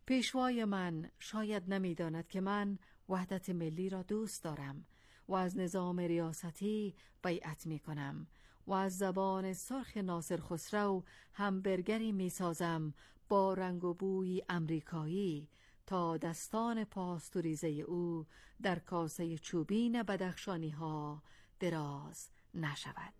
پیشوای من شاید نمی‌داند که من وحدت ملی را دوست دارم و از نظام ریاستی بیعت می‌کنم و از زبان سرخ ناصر خسرو همبرگری می‌سازم با رنگ و بوی امریکایی تا دستان پاستوریزه او در کاسه چوبین بدخشانی‌ها دراز نشود.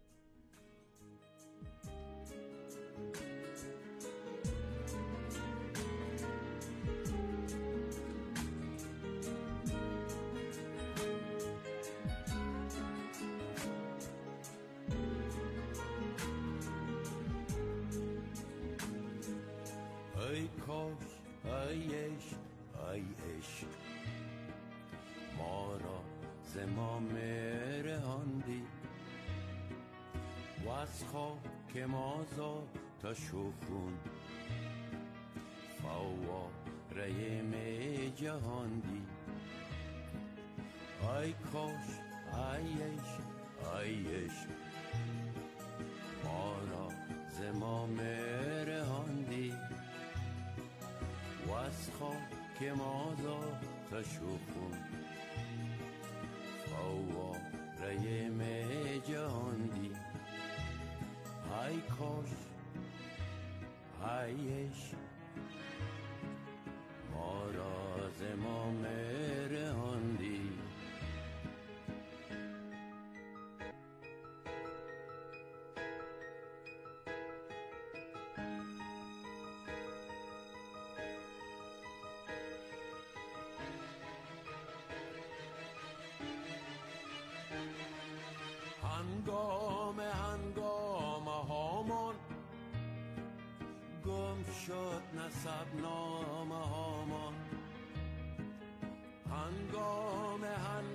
ای کاش ای عشق ای عشق ما را ز ما رهاندی و از خاک ما زآتش و خون فواره می جهاندی. ای کاش ای عشق ای عشق ما را ز ما رهاندی و از خاک ما زآتش و خون فواره می جهاندی. ای کاش ای عشق ما را ز ما رهاندی. هنگام هامان گم شد نسب نامه هامان. هنگام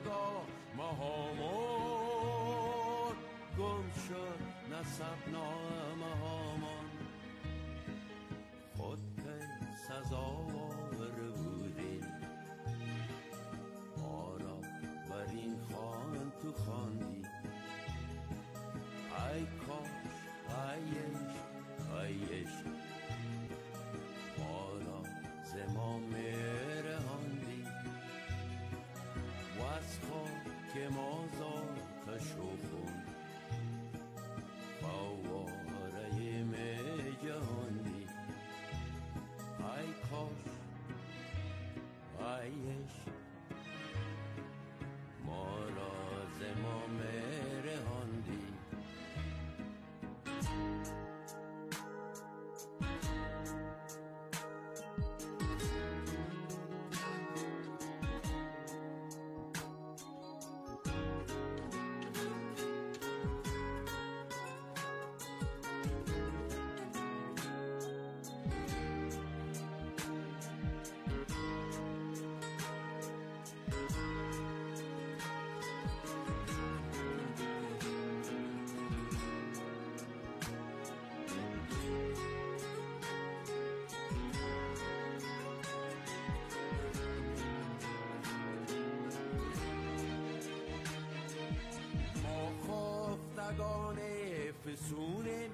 هامان گم شد نسب نامه هامان. خود که سزاوار بودی ما را بر این خوان تو خواندی. ای کاش ای عشق ای عشق ما را ز ما رهاندی و از خاک ما زآتش و خون فواره می جهاندی. ای کاش ای عشق ما را ز ما رهاندی. فسونیم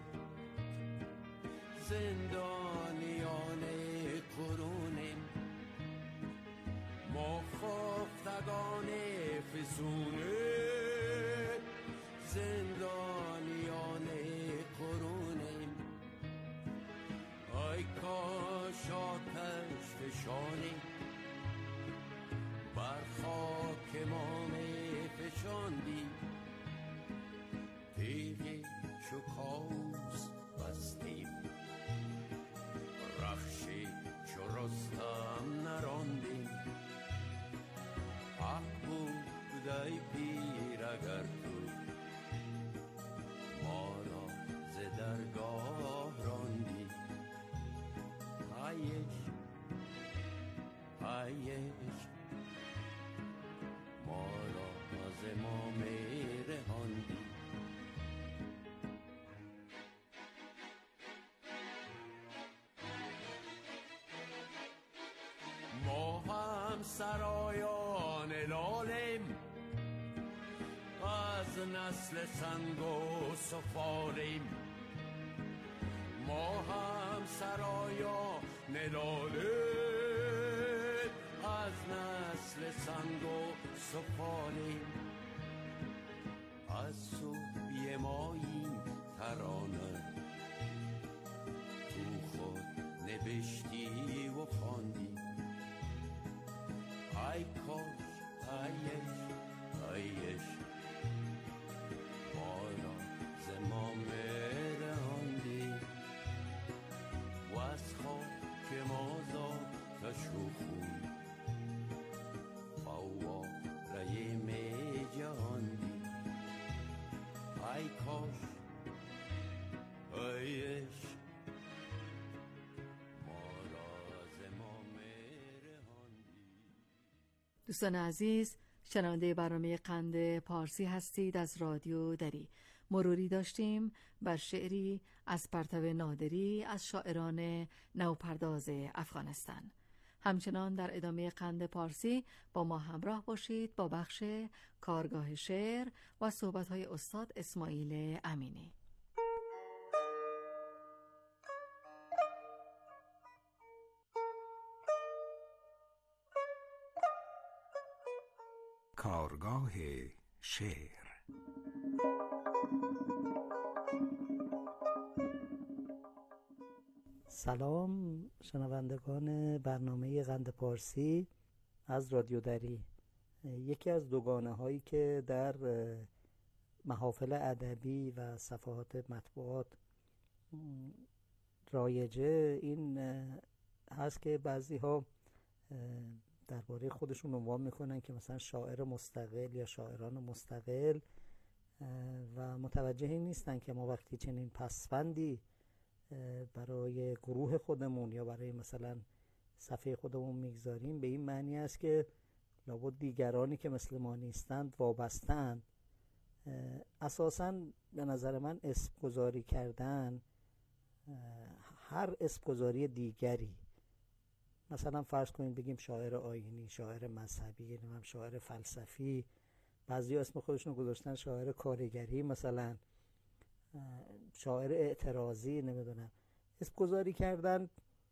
زندانیان قرونیم. ما خفتگان فسونیم زندانیان قرونیم. ای کاش آتش فشانی بر خاک ما می فشاندی. تیغی چو کاوس بستیم رخشی چو رستم نراندیم. حق بود ای پیر اگر تو ما را ز درگاه راندی. ای عشق ای عشق ما را ز ما رهاندی. ما هم سرایان لالیم از نسل سنگ و سفالیم. ما هم سرایان لالیم نسل سنگ و سفالی از سوی ما این ترانه تو خود نوشتی و خواندی ای کاش ایش ما را ز ما مراندی و از خاک ما زادش و خون فواره می جهاندی ای کاش ایش دوستان عزیز، شنونده برنامه قند پارسی هستید از رادیو دری. مروری داشتیم بر شعری از پرتو نادری از شاعران نوپرداز افغانستان. همچنان در ادامه قند پارسی با ما همراه باشید با بخش کارگاه شعر و صحبت‌های استاد اسماعیل امینی. کارگاه شعر. سلام شنوندگان برنامه قند پارسی از رادیو دری. یکی از دوگانه هایی که در محافل ادبی و صفحات مطبوعات رایجه این هست که بعضی ها درباره خودشون عنوان میکنن که مثلا شاعر مستقل یا شاعران مستقل و متوجه این نیستن که ما وقتی چنین پسوندی برای گروه خودمون یا برای مثلا صفحه خودمون میگذاریم به این معنی است که لابد دیگرانی که مثل ما نیستند وابستند. اساساً به نظر من اسم گذاری کردن، هر اسم گذاری دیگری، مثلا فرض کنید بگیم شاعر آیینی، شاعر مذهبی، شاعر فلسفی، بعضی اسم خودشون گذاشتن شاعر کارگری، مثلا شاعر اعتراضی، نمیدونم. اسم گذاری کردن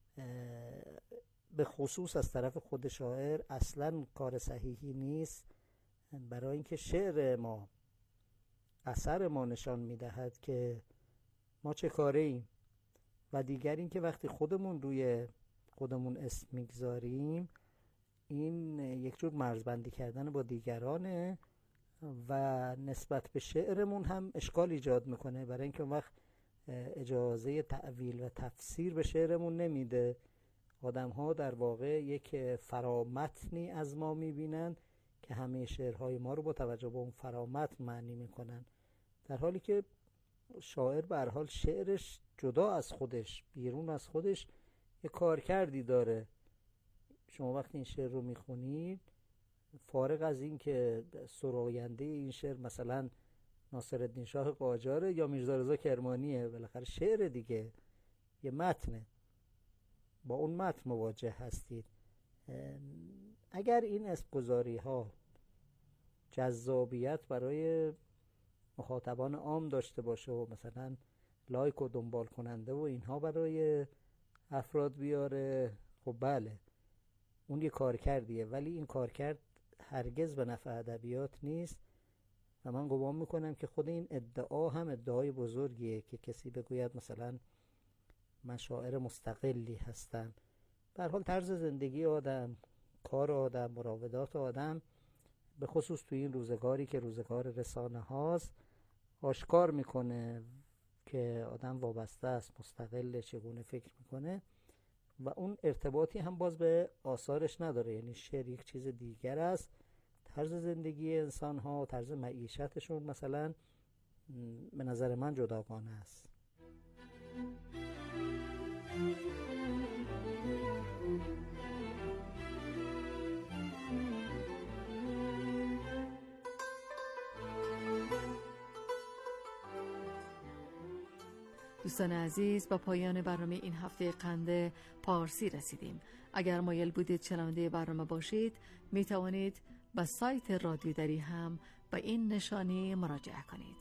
به خصوص از طرف خود شاعر اصلا کار صحیحی نیست، برای اینکه شعر ما، اثر ما نشان میدهد که ما چه کاره ایم، و دیگر این که وقتی خودمون روی خودمون اسم میگذاریم این یک جور مرزبندی کردن با دیگرانه و نسبت به شعرمون هم اشکال ایجاد میکنه، برای اینکه اون وقت اجازه تعویل و تفسیر به شعرمون نمیده. آدم ها در واقع یک فرامتنی از ما میبینن که همه شعرهای ما رو با توجه به اون فرامتن معنی میکنن، در حالی که شاعر به هر حال شعرش جدا از خودش، بیرون از خودش یه کارکردی داره. شما وقتی این شعر رو میخونید، فارغ از این که سراینده این شعر مثلا ناصرالدین شاه قاجاره یا میرزا رضا کرمانیه، بالاخره شعر دیگه، یه متنه، با اون متن مواجه هستید. اگر این اسمگذاری ها جذابیت برای مخاطبان عام داشته باشه و مثلا لایک و دنبال کننده و اینها برای افراد بیاره، خب بله اون یه کارکردیه، ولی این کارکرد هرگز به نفع ادبیات نیست و من گمان میکنم که خود این ادعا هم ادعای بزرگیه که کسی بگوید مثلا من شاعر مستقلی هستم. به هر حال طرز زندگی آدم، کار آدم، مراودات آدم، به خصوص توی این روزگاری که روزگار رسانه هاست، آشکار میکنه که آدم وابسته است، مستقل، چگونه فکر میکنه و اون ارتباطی هم باز به آثارش نداره. یعنی شعر یک چیز دیگر است، طرز زندگی انسان ها، طرز معیشتشون مثلا به نظر من جداگانه است. دوستان عزیز، با پایان برنامه این هفته قند پارسی رسیدیم. اگر مایل بودید شنونده برنامه باشید، می توانید به سایت رادیو دری هم به این نشانی مراجعه کنید: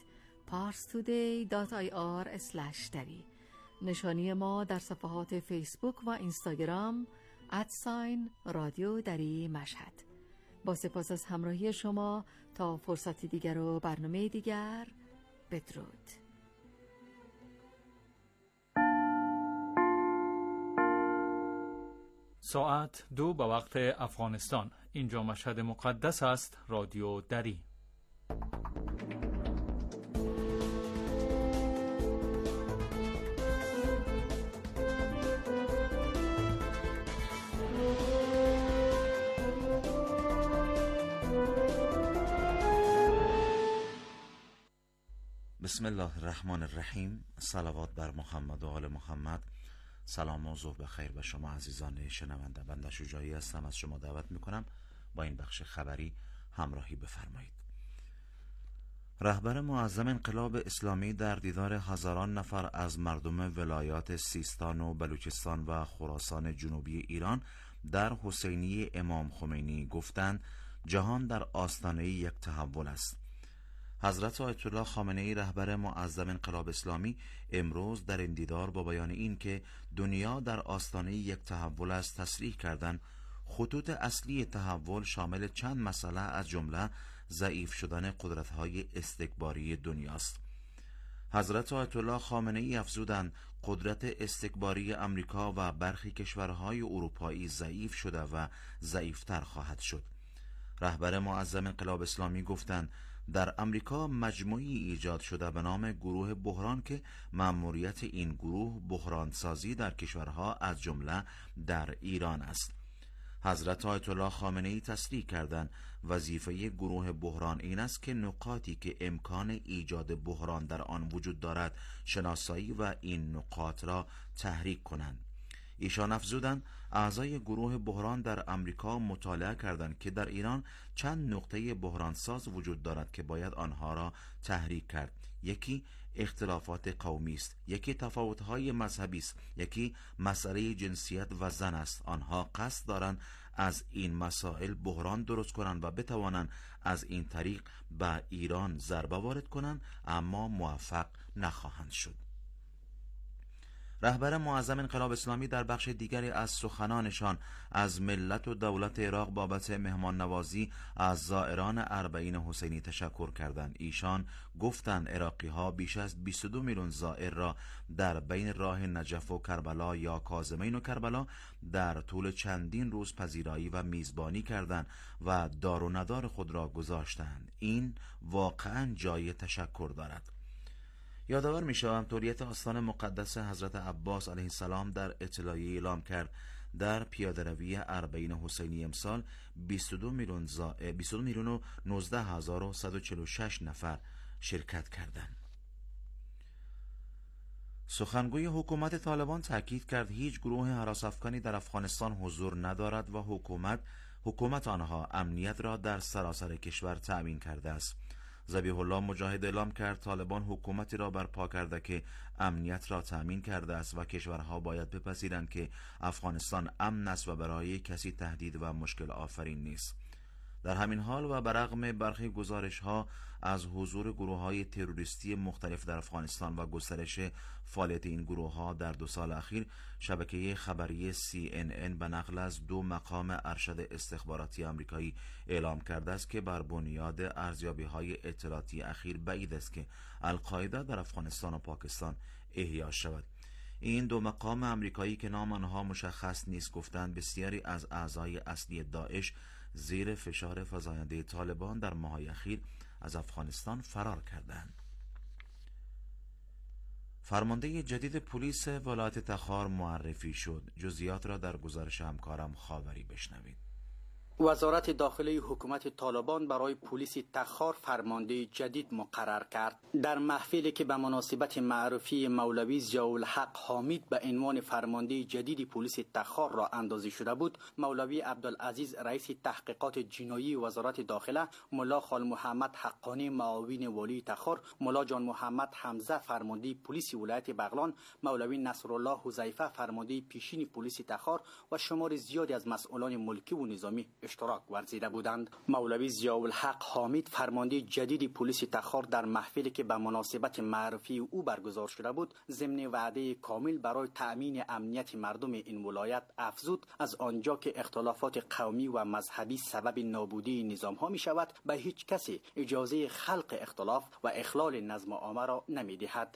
parstoday.ir/dari. نشانی ما در صفحات فیسبوک و اینستاگرام @رادیو دری مشهد. با سپاس از همراهی شما تا فرصتی دیگر و برنامه دیگر، بدرود. ساعت 2 به وقت افغانستان. اینجا مشهد مقدس است. رادیو دری. بسم الله الرحمن الرحیم. صلوات بر محمد و آل محمد. سلام و ظهر بخیر به شما عزیزان شنونده. بنده شجاعی هستم. از شما دعوت میکنم با این بخش خبری همراهی بفرمایید. رهبر معظم انقلاب اسلامی در دیدار هزاران نفر از مردم ولایات سیستان و بلوچستان و خراسان جنوبی ایران در حسینیه امام خمینی گفتند جهان در آستانه یک تحول است. حضرت آیت الله خامنه ای رهبر معظم انقلاب اسلامی امروز در این دیدار با بیان این که دنیا در آستانه یک تحول است تصریح کردند خطوط اصلی تحول شامل چند مسئله از جمله ضعیف شدن قدرت‌های استکباری دنیاست. حضرت آیت الله خامنه ای افزودند قدرت استکباری امریکا و برخی کشورهای اروپایی ضعیف شده و ضعیفتر خواهد شد. رهبر معظم انقلاب اسلامی گفتند در امریکا مجموعی ایجاد شده به نام گروه بحران که مأموریت این گروه بحرانسازی در کشورها از جمله در ایران است. حضرت آیت الله خامنه ای تصریح کردند وظیفه گروه بحران این است که نقاطی که امکان ایجاد بحران در آن وجود دارد شناسایی و این نقاط را تحریک کنند. ایشان افزودند اعضای گروه بحران در امریکا مطالعه کردند که در ایران چند نقطه بحرانساز وجود دارد که باید آنها را تحریک کرد. یکی اختلافات قومی است، یکی تفاوت‌های مذهبی است، یکی مسئله جنسیت و زن است. آنها قصد دارند از این مسائل بحران درست کنند و بتوانند از این طریق به ایران ضربه وارد کنند، اما موفق نخواهند شد. رهبر معظم انقلاب اسلامی در بخش دیگری از سخنانشان از ملت و دولت عراق بابت مهمان نوازی از زائران اربعین حسینی تشکر کردند. ایشان گفتند عراقی ها بیش از 22 میلیون زائر را در بین راه نجف و کربلا یا کاظمین و کربلا در طول چندین روز پذیرایی و میزبانی کردند و دار و ندار خود را گذاشتند. این واقعا جای تشکر دارد. یادآور می‌شوم طوریت آستان مقدس حضرت عباس علیه السلام در اطلاعیه اعلام کرد در پیاده‌روی اربعین حسینی امسال 22 میلیون و 19,146 نفر شرکت کردند. سخنگوی حکومت طالبان تاکید کرد هیچ گروه هراس‌افکنی در افغانستان حضور ندارد و حکومت آنها امنیت را در سراسر کشور تأمین کرده است. ذبیح الله مجاهد اعلام کرد طالبان حکومتی را برپا کرده که امنیت را تأمین کرده است و کشورها باید بپذیرند که افغانستان امن است و برای کسی تهدید و مشکل آفرین نیست. در همین حال و برغم برخی گزارش‌ها از حضور گروه‌های تروریستی مختلف در افغانستان و گسترش فعالیت این گروه‌ها در 2 سال اخیر، شبکه خبری CNN به نقل از 2 مقام ارشد استخباراتی آمریکایی اعلام کرده است که بر بنیاد ارزیابی‌های اطلاعاتی اخیر بعید است که القاعده در افغانستان و پاکستان احیا شود. این 2 مقام آمریکایی که نام آنها مشخص نیست گفتند بسیاری از اعضای اصلی داعش زیر فشار فزاینده طالبان در ماه‌های اخیر از افغانستان فرار کردند. فرمانده جدید پلیس ولایت تخار معرفی شد. جزئیات را در گزارش همکارم خاوری بشنوید. وزارت داخلی حکومت طالبان برای پلیس تخار فرمانده جدید مقرر کرد. در محفلی که به مناسبت معرفی مولوی ضیاءالحق حامد به عنوان فرمانده جدید پلیس تخار را اندازی شده بود، مولوی عبدالعزیز رئیس تحقیقات جنایی وزارت داخله، ملا خال محمد حقانی معاون والی تخار، ملا جان محمد حمزه فرمانده پلیس ولایت بغلان، مولوی نصرالله حذیفه فرمانده پیشین پلیس تخار و شمار زیادی از مسئولان ملکی و نظامی اشتراک ورزیده بودند. مولوی ضیاءالحق حامید فرمانده جدید پلیس تخار در محفلی که به مناسبت معرفی او برگزار شده بود ضمن وعده کامل برای تأمین امنیت مردم این ولایت افزود از آنجا که اختلافات قومی و مذهبی سبب نابودی نظام ها می شود به هیچ کسی اجازه خلق اختلاف و اخلال نظم عامه را نمی دهد.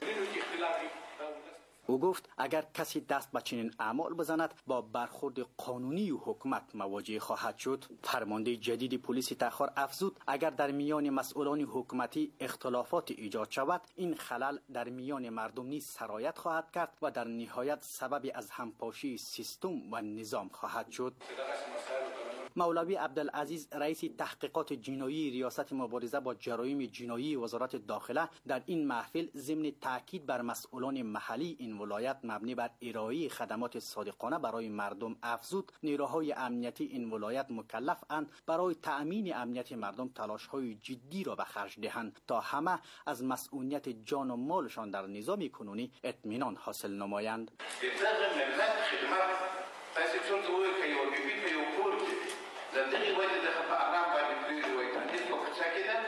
او گفت اگر کسی دست به چنین اعمال بزند با برخورد قانونی و حکومت مواجه خواهد شد. فرمانده جدید پلیس تخار افزود اگر در میان مسئولان حکومتی اختلافات ایجاد شود این خلل در میان مردم نیز سرایت خواهد کرد و در نهایت سبب از همپاشی سیستم و نظام خواهد شد. مولوی عبدالعزیز رئیس تحقیقات جنایی ریاست مبارزه با جرایم جنایی وزارت داخله در این محفل ضمن تاکید بر مسئولان محلی این ولایت مبنی بر ارائه خدمات صادقانه برای مردم افزود نیروهای امنیتی این ولایت مکلف اند برای تأمین امنیت مردم تلاش‌های جدی را به خرج دهند تا همه از مسئولیت جان و مالشان در نظام کنونی اطمینان حاصل نمایند. زندگی وجه ده خب آرام باید می‌کنید و ایتانیت کو کچاکیدن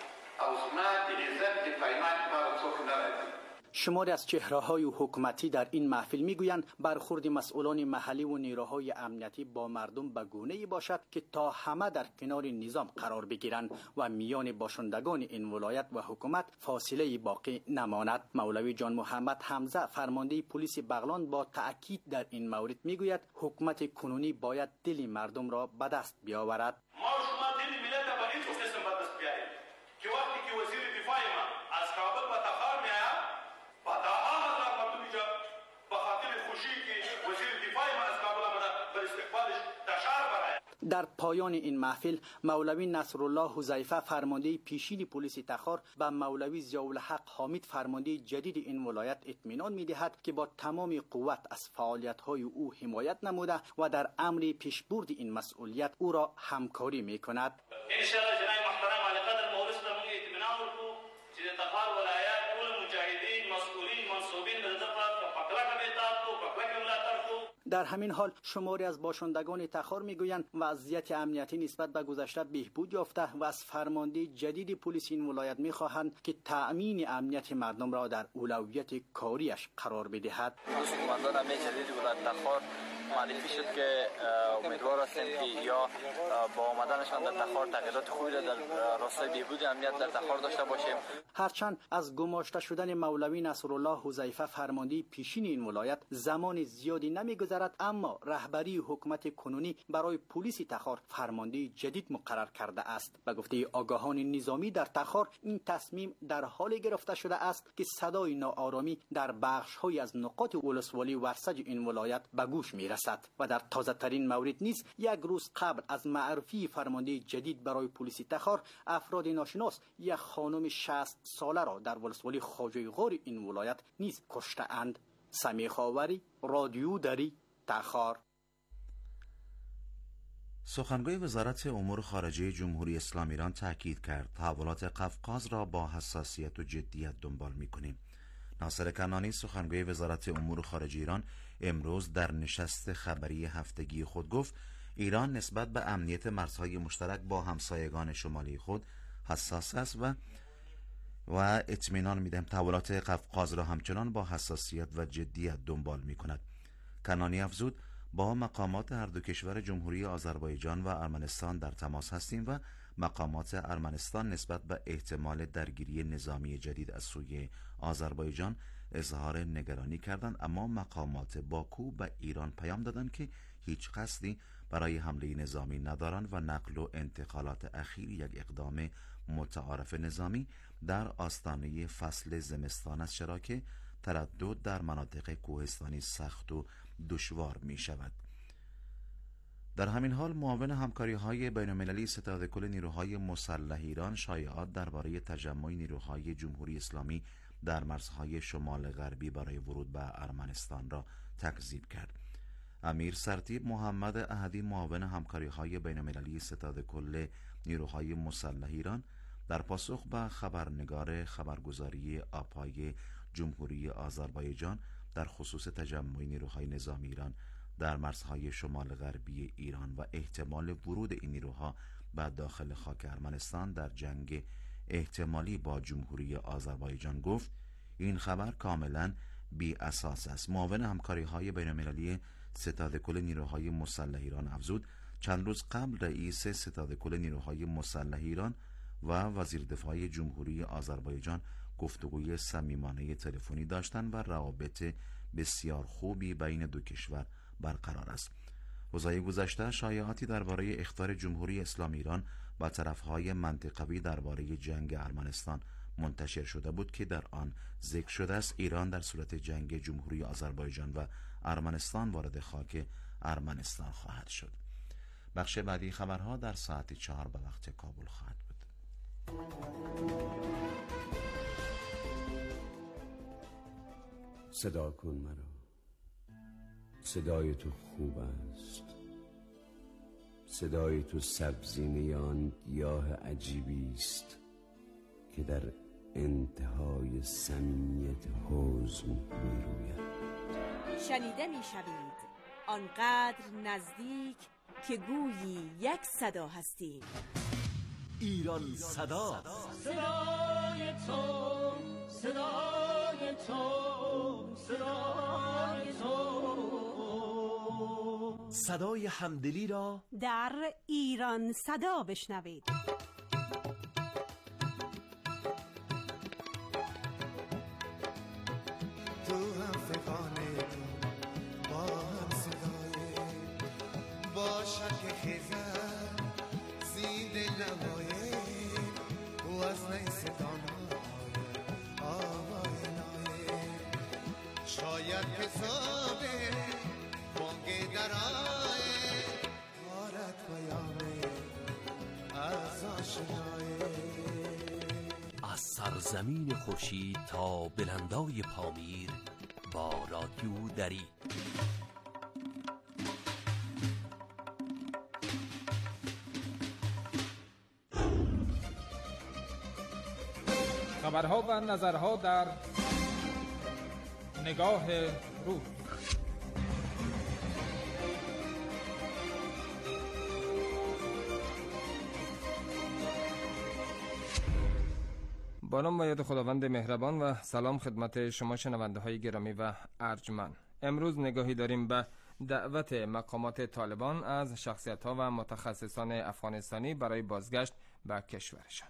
اوسمات عزت دفاعیات پارسوخ نرد. شماری از چهره‌های حکومتی در این محفل میگویند برخورد مسئولان محلی و نیروهای امنیتی با مردم به گونه‌ای باشد که تا همه در کنار نظام قرار بگیرند و میان باشندگان این ولایت و حکومت فاصله باقی نماند. مولوی جان محمد حمزه فرمانده پلیس بغلان با تأکید در این مورد میگوید حکومت کنونی باید دل مردم را به دست بیاورد. ما شما دل ملت را به این قسم به دست بیارید که وقتی که وزیر دفاع ما از کابل و تخار میاد و تا آمد مردم اینجا به خاطر خوشی که وزیر دفاع ما از کابل آمده بر استقبالش تشار برای. در پایان این محفل مولوی نصرالله حذیفه فرمانده پیشین پلیس تخار به مولوی ضیاءالحق حامید فرمانده جدید این ولایت اطمینان می‌دهد که با تمام قوت از فعالیت‌های او حمایت نموده و در امر پیشبرد این مسئولیت او را همکاری می‌کند. ان شاء الله جناب محترم علی قدر مورث مون اطمینان ورکو چې تخار ولایت ټول مجاهدین مسئولین منصوبین د ځپات پکړه کوي تاسو پکړه ملاتړ کو. در همین حال شماری از باشندگان تخار میگویند وضعیت امنیتی نسبت به گذشته بهبود یافته و از فرمانده جدید پلیس این ولایت میخواهند که تأمین امنیت مردم را در اولویت کاریش قرار بدهد. قماندان امنیت جدید ولایت تخار معرفی شد که امیدوار هستیم که یا با آمدنشان در تخار تغییرات خوبی را در راستای بهبود امنیت در تخار داشته باشیم. هرچند از گماشته شدن مولوی نصرالله حذیفه فرمانده پیشین این ولایت زمان زیادی نمیگذرد اما رهبری حکومت کنونی برای پلیس تخار فرمانده جدید مقرر کرده است. به گفته آگاهان نظامی در تخار این تصمیم در حال گرفته شده است که صدای ناآرامی در بخش‌های از نقاط ولسوالی ورسج این ولایت به گوش میرسد و در تازه ترین مورد نیز یک روز قبل از معرفی فرمانده جدید برای پلیس تخار افراد ناشناس یک خانم 60 ساله را در ولسوالی خواجه غار این ولایت نیز کشته اند. سمیع خاوری، رادیو دری، تخار. سخنگوی وزارت امور خارجه جمهوری اسلامی ایران تاکید کرد تحولات قفقاز را با حساسیت و جدیت دنبال می‌کنیم. ناصر کنعانی سخنگوی وزارت امور خارجه ایران امروز در نشست خبری هفتگی خود گفت ایران نسبت به امنیت مرزهای مشترک با همسایگان شمالی خود حساس است و اطمینان می‌دهم تحولات قفقاز را همچنان با حساسیت و جدیت دنبال می‌کند. کنعانی افزود با مقامات هر دو کشور جمهوری آذربایجان و ارمنستان در تماس هستیم و مقامات ارمنستان نسبت به احتمال درگیری نظامی جدید از سوی آذربایجان اظهار نگرانی کردند، اما مقامات باکو به ایران پیام دادند که هیچ قصدی برای حمله نظامی ندارند و نقل و انتقالات اخیر یک اقدام متعارف نظامی در آستانه فصل زمستان است، چرا که تردد در مناطق کوهستانی سخت و دشوار می شود. در همین حال معاون همکاری‌های بین‌المللی ستاد کل نیروهای مسلح ایران شایعات درباره تجمع نیروهای جمهوری اسلامی در مرزهای شمال غربی برای ورود به ارمنستان را تکذیب کرد. امیر سرتیب محمد احدی معاون همکاری‌های بین‌المللی ستاد کل نیروهای مسلح ایران در پاسخ به خبرنگار خبرگزاری آپای جمهوری آذربایجان در خصوص تجمع نیروهای نظامی ایران در مرزهای شمال غربی ایران و احتمال ورود این نیروها به داخل خاک ارمنستان در جنگ احتمالی با جمهوری آذربایجان گفت این خبر کاملا بی اساس است. معاون همکاری‌های بین‌المللی ستاد کل نیروهای مسلح ایران افزود چند روز قبل رئیس ستاد کل نیروهای مسلح ایران و وزیر دفاع جمهوری آذربایجان گفتگوی صمیمانه تلفنی داشتند و روابط بسیار خوبی بین دو کشور برقرار است. روزهای گذشته شایعاتی درباره اخطار جمهوری اسلامی ایران با طرفهای منطقوی درباره جنگ ارمنستان منتشر شده بود که در آن ذکر شده است ایران در صورت جنگ جمهوری آذربایجان و ارمنستان وارد خاک ارمنستان خواهد شد. بخش بعدی خبرها در ساعت 4 به وقت کابل خواهد بود. صدا کن مرا، صدای تو خوب است، صدای تو سبزینه آن گیاه عجیبی است که در انتهای صمیمیت حزن می روید. شنیده می شوید آنقدر نزدیک که گویی یک صدا هستیم. ایران صدا، صدای تو، صدای تو، صدای تو، صدای همدلی را در ایران صدا بشنوید. تو هم فقانه تو با هم صدای باشد که خیزن زید لبای و از نیستان آوای نای شاید حسابه بانگ درای آرد پیامه از آشنای از سرزمین خورشید تا بلندای پامیر با رادیو دری. خبرها و نظرها در نگاه روز. با نام و یاد خداوند مهربان و سلام خدمت شما شنونده های گرامی و ارجمند. امروز نگاهی داریم به دعوت مقامات طالبان از شخصیت ها و متخصصان افغانستانی برای بازگشت به کشورشان.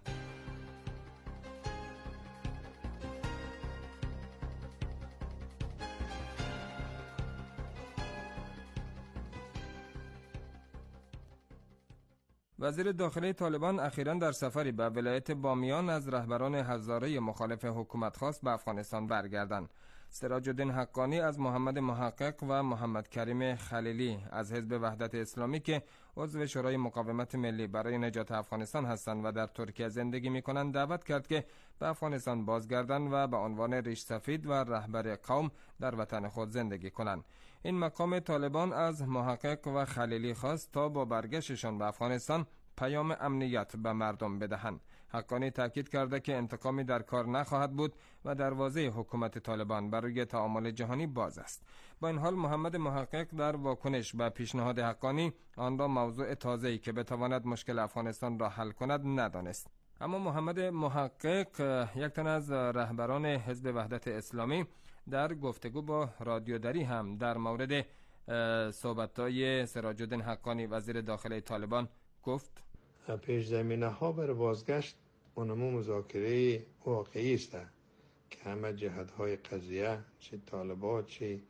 وزیر داخلی طالبان اخیراً در سفری به ولایت بامیان از رهبران هزاره مخالف حکومت خواست به افغانستان برگردند. سراج الدین حقانی از محمد محقق و محمد کریم خلیلی از حزب وحدت اسلامی که عضو شورای مقاومت ملی برای نجات افغانستان هستند و در ترکیه زندگی می‌کنند دعوت کرد که به افغانستان بازگردند و به عنوان ریش سفید و رهبر قوم در وطن خود زندگی کنند. این مقام طالبان از محقق و خلیلی خواست تا با برگشتشان به افغانستان پیام امنیت به مردم بدهند. حقانی تاکید کرده که انتقامی در کار نخواهد بود و دروازه حکومت طالبان برای تعامل جهانی باز است. با این حال محمد محقق در واکنش به پیشنهاد حقانی آن را موضوع تازه‌ای که بتواند مشکل افغانستان را حل کند ندانست. اما محمد محقق، یک تن از رهبران حزب وحدت اسلامی، در گفتگو با رادیو دری هم در مورد صحبت‌های سراج الدین حقانی وزیر داخلی طالبان گفت: پیش زمینه ها برای بازگشت اونمو مذاکره واقعی است که همه جهت های قضیه، چه طالبان چه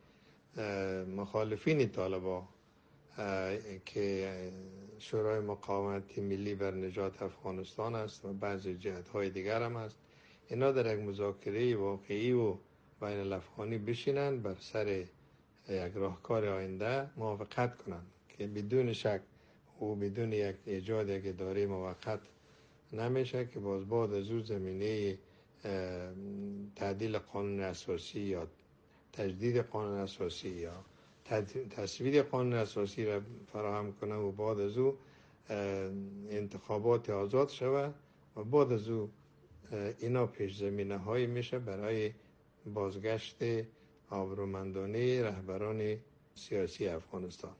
مخالفین طالبان که شورای مقاومت ملی بر نجات افغانستان است و بعضی جهت های دیگر هم است، اینا در یک مذاکره واقعی و بین الافغانی بشینند بر سر یک راهکار آینده موافقت کنند که بدون شک و بدون یک ایجاد یک اداره موقت نمیشه که باز بعد از اون زمینه تعدیل قانون اساسی یا تجدید قانون اساسی یا تصویب قانون اساسی را فراهم کنه و بعد از اون انتخابات آزاد شود و بعد از اون اینا پیش زمینه هایی میشه برای بازگشت آبرومندانه رهبران سیاسی افغانستان.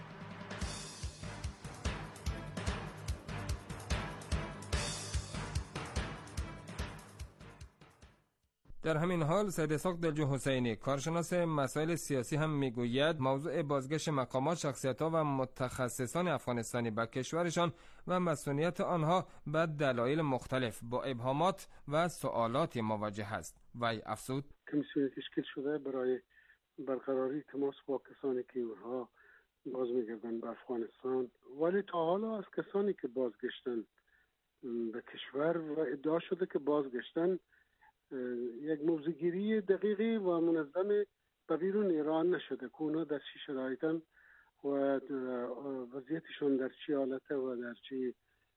در همین حال سید اسحاق دلجو حسینی کارشناس مسائل سیاسی هم میگوید موضوع بازگشت مقامات، شخصیت‌ها و متخصصان افغانستانی به کشورشان و مسئولیت آنها به دلایل مختلف با ابهامات و سوالاتی مواجه است. وی افزود: کمیسیون تشکیل شده برای برقراری تماس با کسانی که اونها باز میگردن به افغانستان، ولی تا حالا از کسانی که بازگشتن به کشور و ادعا شده که بازگشتن یک موضوعگیری دقیقی و منظم به بیرون ایران نشده که اونا در چی شرایطن و وضعیتشون در چی حالته و در چی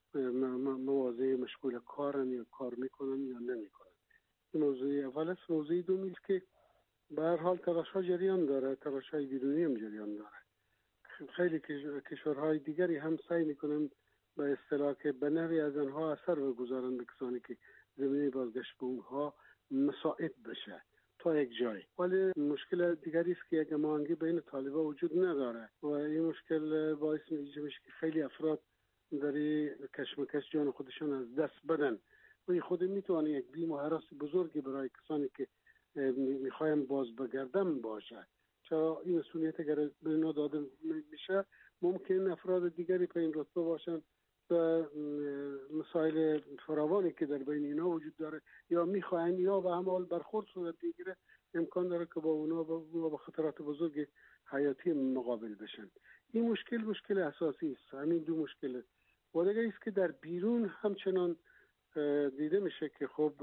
مواضع مشغول کارن یا کار میکنن یا نمیکنن. موضوع اول است. موضوع دوم است که به هر حال تلاش‌ها جریان داره، تلاش‌های بیرونی هم جریان داره. خیلی کشورهای دیگری هم سعی میکنن به اصطلاح که به نحوی از آنها اثر بگذارن به کسانی که زمینه بازگشت به اونها مساعد بشه تا یک جای. ولی مشکل دیگری است که یک هماهنگی بین طالبان وجود نداره و این مشکل باعث میشه که خیلی افراد در کشمکش جان خودشان از دست بدن و این خود میتونه یک بیم و هراس بزرگی برای کسانی که میخوایم باز بگردن باشه. چرا این مسئولیت اگر به اینا داده میشه ممکن افراد دیگری به این رتبه باشن و مسائل فراوانی که در بین اینا وجود داره یا میخواین یا به همال برخورد صورت بگیره، امکان داره که با اونا با خطرات بزرگ حیاتی مقابل بشن. این مشکل اساسی است. همین دو مشکل و دیگه است که در بیرون همچنان دیده میشه که خب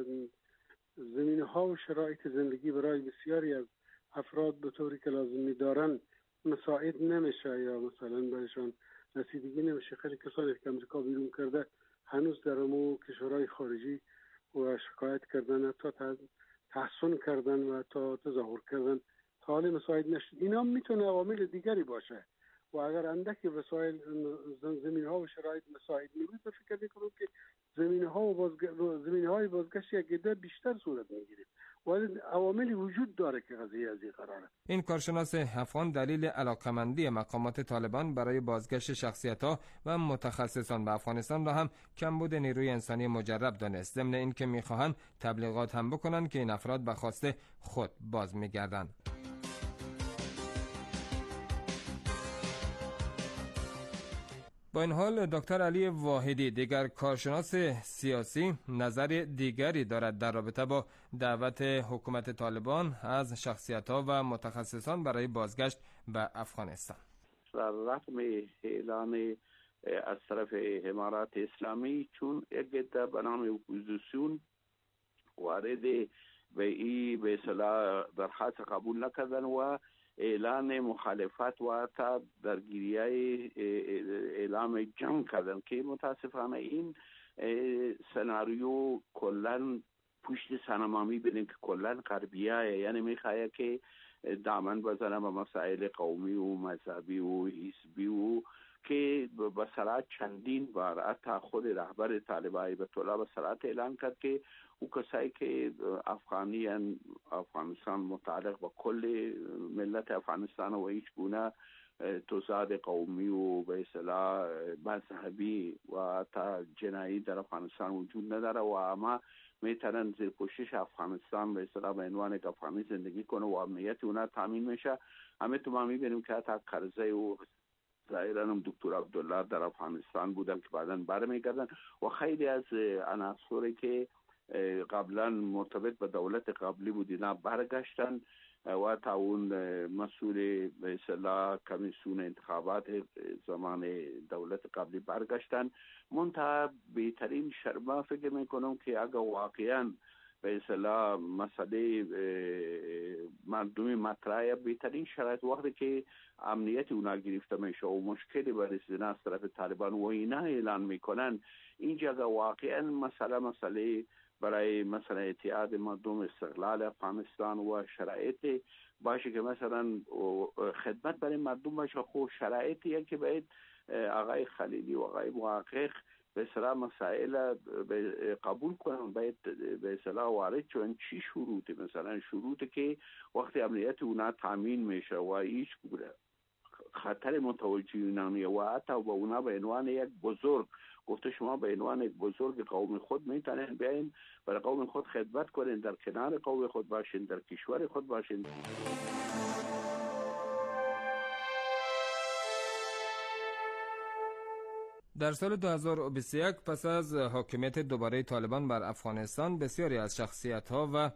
زمینه ها و شرایط زندگی برای بسیاری از افراد به طوری که لازمی دارن مساعد نمیشه یا مثلا برایشان رسیدگی نمیشه. خیلی کسانی که امریکا بیرون کرده هنوز در امو کشورهای خارجی و شکایت کردن، تا تحسن کردن و تا تظاهر کردن تا حال مساعد نشد. اینا میتونه عوامل دیگری باشه و اگر اندکی وسایل زمینه ها و شرایط مساعد نبود فکر میکنم که زمینه های بازگشت یک عده بیشتر صورت میگیره. ولی عواملی وجود داره که قضیه از این قراره. این کارشناس افغان دلیل علاقمندی مقامات طالبان برای بازگشت شخصیت‌ها و متخصصان به افغانستان را هم کمبود نیروی انسانی مجرب دانست، ضمن این که می‌خواهند تبلیغات هم بکنند که این افراد به خواسته خود باز می‌گردند. با این حال دکتر علی واحدی دیگر کارشناس سیاسی نظر دیگری دارد در رابطه با دعوت حکومت طالبان از شخصیت‌ها و متخصصان برای بازگشت به افغانستان. در رقم اعلان از طرف امارات اسلامی چون یک عده به نام اپوزیسیون وارد به این به اصطلاح درخواست قبول نکردن و اعلان مخالفت و تا درگیری اعلام جنگ کردن که متاسفانه این سناریو کلن پشت سنما میبینیم که کلن غربیه، یعنی میخواه که دامن بزنه به مسائل قومی و مذهبی و حزبی و که به صراحت چندین بار حتی خود رهبر طالبان ایت الله به صراحت اعلان کرد که او کسایی که افغانستان متعلق به کل ملت افغانستان و هیچ گونه تضاد قومی و به اصطلاح مذهبی و حتی جنایی در افغانستان وجود نداره و اما میتونن زیر پوشش افغانستان به اصطلاح به عنوان افغانی زندگی کنه و امنیت اونا تامین میشه. همه تو ما میبینیم که حتی کرزی و ظاهراً هم دکتر عبدالله در افغانستان بودن که بعداً برمیگردن و خیلی از عناصری که قبلا مرتبط به دولت قبلی بود اینا برگشتن و تا اون مسئول به اصطلاح کمیسیون انتخابات زمان دولت قبلی برگشتن. منتها بهترین شرما فکر میکنم که اگر واقعاً به اصطلاح مسئله مردمی مطرحه، بهترین شرایط وقتی که امنیت اونا گرفته میشه و مشکلی برسیدن از طرف طالبان و اینا اعلان میکنن، اینجا اگر واقعا مسئله برای مثلا اتحاد مردم، استقلال افغانستان و شرایط باشه که مثلا خدمت برای مردم باشه، خب شرایطی که باید آقای خلیلی و آقای محقق به اصطلاح مسائل قبول کنن، باید به اصطلاح وارد شون. چی شروطی؟ مثلا شروطی که وقتی امنیت اونا تامین میشه و هیچ خطر متوجه نمیشه و حتی با اونا به عنوان یک بزرگ، گفته شما به عنوان یک بزرگ قوم خود میتونین بیاین برای قوم خود خدمت کنین، در کنار قوم خود باشین، در کشور خود باشین. در سال 2021 پس از حاکمیت دوباره طالبان بر افغانستان، بسیاری از شخصیت‌ها و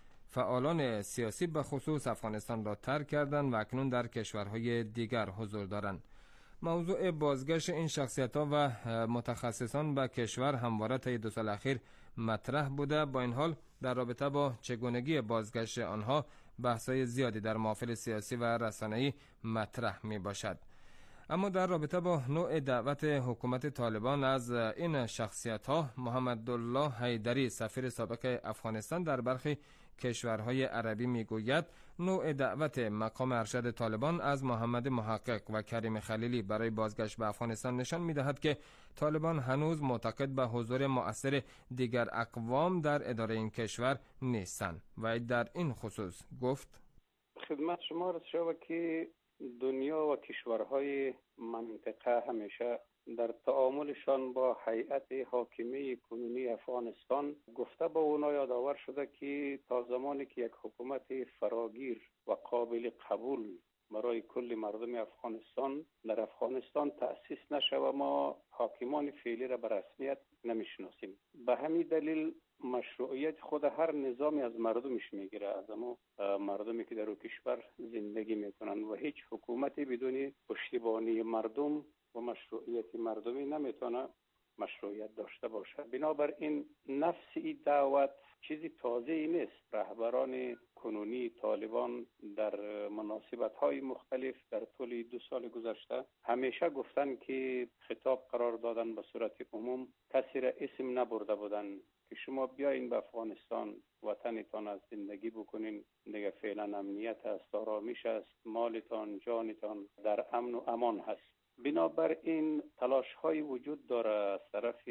فعالان سیاسی به خصوص افغانستان را ترک کردند و اکنون در کشورهای دیگر حضور دارند. موضوع بازگشت این شخصیت‌ها و متخصصان به کشور همواره طی 2 سال اخیر مطرح بوده. با این حال در رابطه با چگونگی بازگشت آنها بحث‌های زیادی در محافل سیاسی و رسانه‌ای مطرح می‌باشد. اما در رابطه با نوع دعوت حکومت طالبان از این شخصیت‌ها، محمدالله حیدری سفیر سابق افغانستان در برخی کشورهای عربی میگوید نوع دعوت مقام ارشد طالبان از محمد محقق و کریم خلیلی برای بازگشت به افغانستان نشان می‌دهد که طالبان هنوز معتقد به حضور مؤثر دیگر اقوام در اداره این کشور نیستند. و در این خصوص گفت: خدمت شما رسید شود که دنیا و کشورهای منطقه همیشه در تعاملشان با هیئت حاکمه کنونی افغانستان گفته با اونا یادآور شده که تا زمانی که یک حکومت فراگیر و قابل قبول برای کل مردم افغانستان در افغانستان تأسیس نشه و ما حاکمان فعلی را به رسمیت نمیشناسیم. به همین دلیل مشروعیت خود هر نظامی از مردمش میگیره، از اما مردمی که در اون کشور زندگی میکنن و هیچ حکومتی بدون پشتیبانی مردم و مشروعیت مردمی نمیتونه مشروعیت داشته باشد. بنابراین نفس این دعوت چیزی تازه‌ای نیست. رهبران کنونی طالبان در مناسبت‌های مختلف در طول 2 سال گذشته همیشه گفتن که خطاب قرار دادن به صورت عموم، کسی را اسم نبرده بودن که شما بیاین به افغانستان، وطنتان از زندگی بکنین، دیگه فعلا امنیت است، آرامش است، مالتان، جانتان در امن و امان هست. بنابراین تلاش های وجود داره از طرف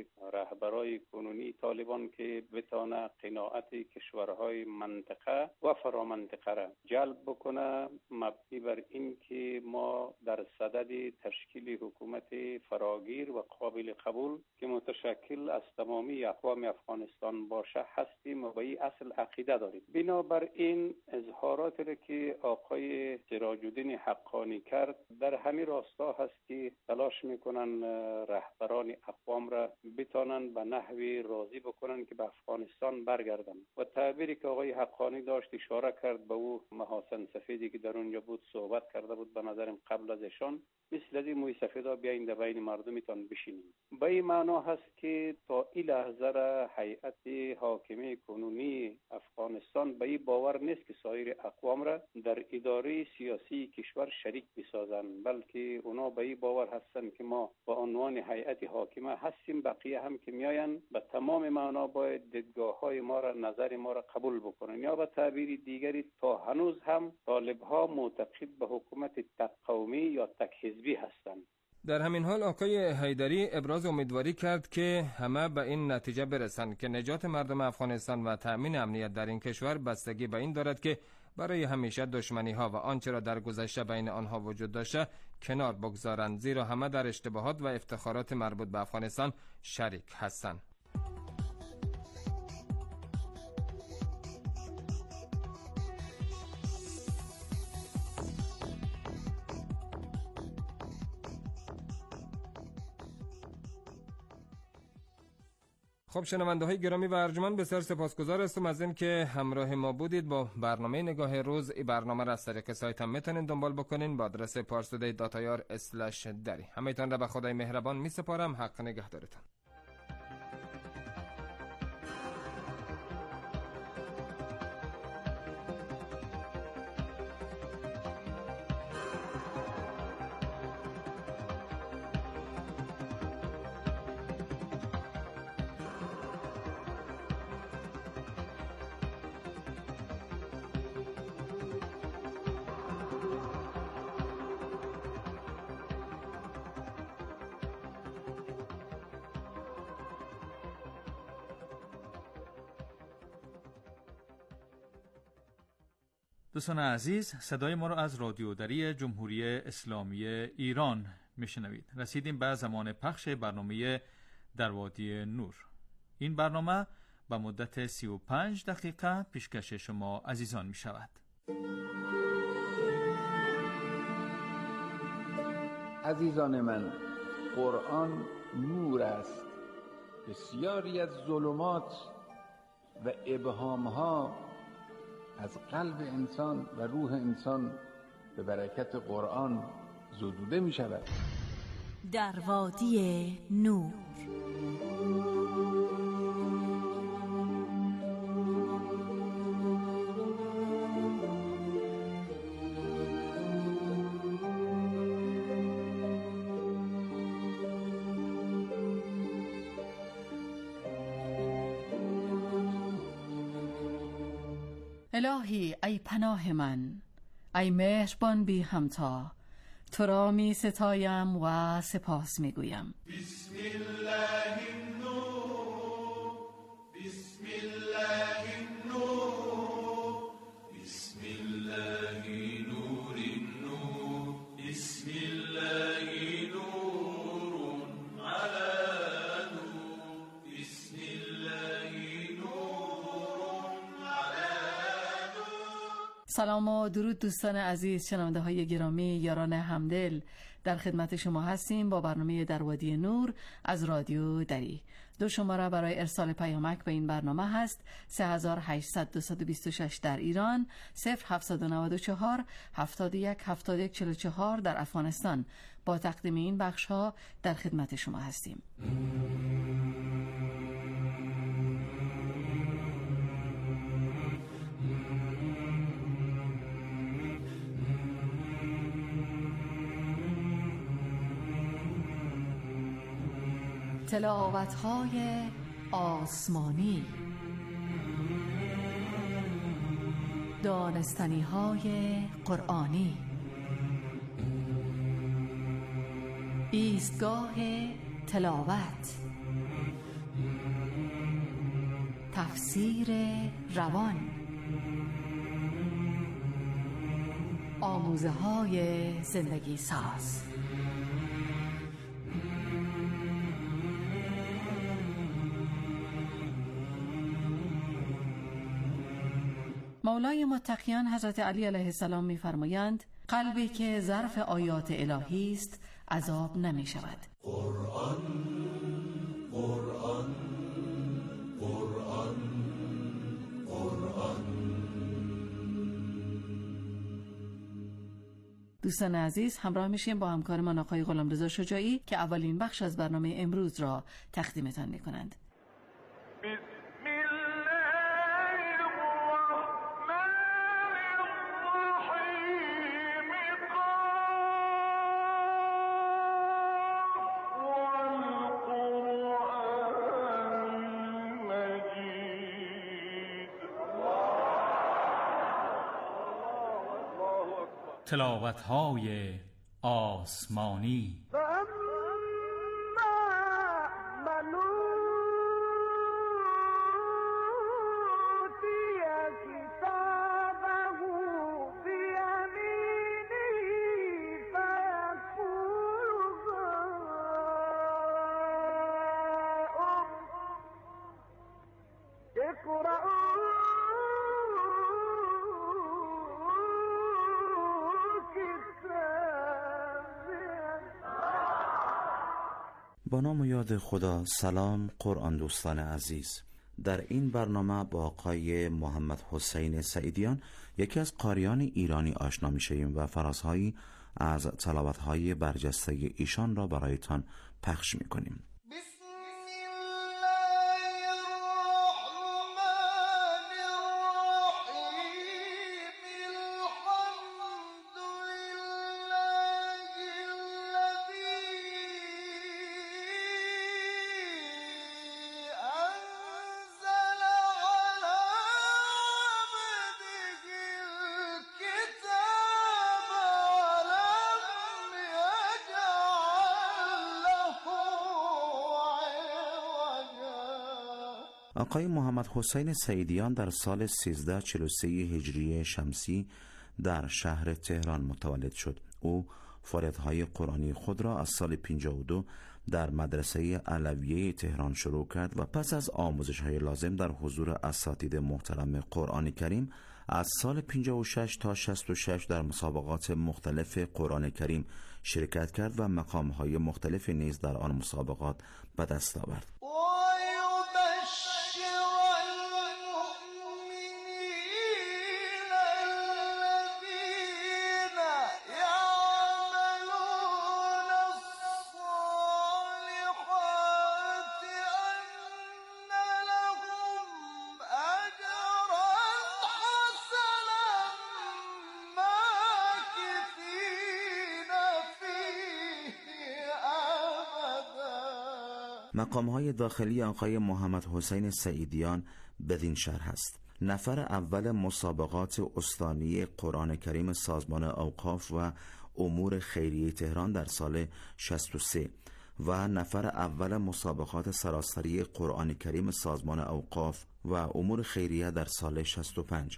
رهبرای کنونی طالبان که بتانه قناعت کشورهای منطقه و فرامنطقه را جلب بکنه، مبنی بر این که ما در صدد تشکیل حکومت فراگیر و قابل قبول که متشکل از تمامی اقوام افغانستان باشه هستیم و به این اصل عقیده داریم. بنابراین اظهاراتی را که آقای سراج الدین حقانی کرد در همین راستا هست که تلاش میکنن رهبران اقوام را بتانن به نحوی راضی بکنن که به افغانستان برگردن. و تعبیری که آقای حقانی داشت اشاره کرد به او محاسن سفیدی که در اونجا بود صحبت کرده بود، به نظرم قبل از ایشان مثل از این موی سفیدا بیاین در بین مردمتان بشینیم. به این معنا هست که تا این لحظه را هیئت حاکمه کنونی افغانستان به این باور نیست که سایر اقوام را در اداره سیاسی کشور شریک بسازند، بلکه اونا به این باور هستند که ما با عنوان هیئت حاکمه هستیم، بقیه هم که میاین به تمام معنا باید دیدگاه‌های ما را، نظر ما را قبول بکنن. یا به تعبیر دیگری تا هنوز هم طالب‌ها معتقد به حکومت تک قومی یا تک حزبی هستند. در همین حال آقای حیدری ابراز امیدواری کرد که همه به این نتیجه برسند که نجات مردم افغانستان و تأمین امنیت در این کشور بستگی به این دارد که برای همیشه دشمنی ها و آنچه را در گذشته بین آنها وجود داشته کنار بگذارند، زیرا همه در اشتباهات و افتخارات مربوط به افغانستان شریک هستند. خب شنونده های گرامی و ارجمند، بسیار سپاسگزار هستم از این که همراه ما بودید. با برنامه نگاه روز، این برنامه را از طریق سایت هم میتونید دنبال بکنین با آدرس parstoday.ir/dari. همه‌تان را به خدای مهربان می سپارم. حق نگهدارتان. دوستان عزیز، صدای ما را از رادیو دری جمهوری اسلامی ایران میشنوید. رسیدیم به زمان پخش برنامه در وادی نور. این برنامه به مدت 35 دقیقه پیشکش شما عزیزان می شود. عزیزان من، قرآن نور است. بسیاری از ظلمات و ابهامها از قلب انسان و روح انسان به برکت قرآن زدوده می شود. در وادی نور. الهی ای پناه من، ای مهربان بی همتا، تو را می ستایم و سپاس می گویم. بسم الله النور، بسم الله النور، بسم الله نور النور، بسم الله نور على نور، بسم الله نور على نور. سلام و درود دوستان عزیز، شنونده های گرامی، یاران همدل، در خدمت شما هستیم با برنامه در وادی نور از رادیو دری. دو شماره برای ارسال پیامک به این برنامه هست: 3800-226 در ایران، 0794 71 71 44 در افغانستان. با تقدیم این بخش ها در خدمت شما هستیم. تلاوت‌های آسمانی، دانستنی‌های قرآنی، ایستگاه تلاوت، تفسیر روان، آموزه‌های زندگی ساز. مولای متقیان حضرت علی علیه السلام می‌فرمایند قلبی که ظرف آیات الهی است عذاب نمی شود. قرآن قرآن قرآن قرآن. دوستان عزیز، همراه میشیم با همکارمان آقای غلامرضا شجاعی که اولین بخش از برنامه امروز را تقدیمتان می‌کنند. تلاوت‌های آسمانی. با نام و یاد خدا. سلام قرآن دوستان عزیز. در این برنامه با آقای محمد حسین سعیدیان، یکی از قاریان ایرانی آشنا میشیم و فرازهایی از تلاوت‌های برجسته ایشان را برایتان پخش میکنیم. آقای محمد حسین سعیدیان در سال 1343 هجری شمسی در شهر تهران متولد شد. او فعالیت‌های قرآنی خود را از سال 52 در مدرسه علویه تهران شروع کرد و پس از آموزش‌های لازم در حضور اساتید محترم قرآن کریم از سال 56 تا 66 در مسابقات مختلف قرآن کریم شرکت کرد و مقام‌های مختلفی نیز در آن مسابقات به دست آورد. مقام‌های داخلی آقای محمد حسین سعیدیان بدین شرح است: نفر اول مسابقات استانی قرآن کریم سازمان اوقاف و امور خیریه تهران در سال 63 و نفر اول مسابقات سراسری قرآن کریم سازمان اوقاف و امور خیریه در سال 65.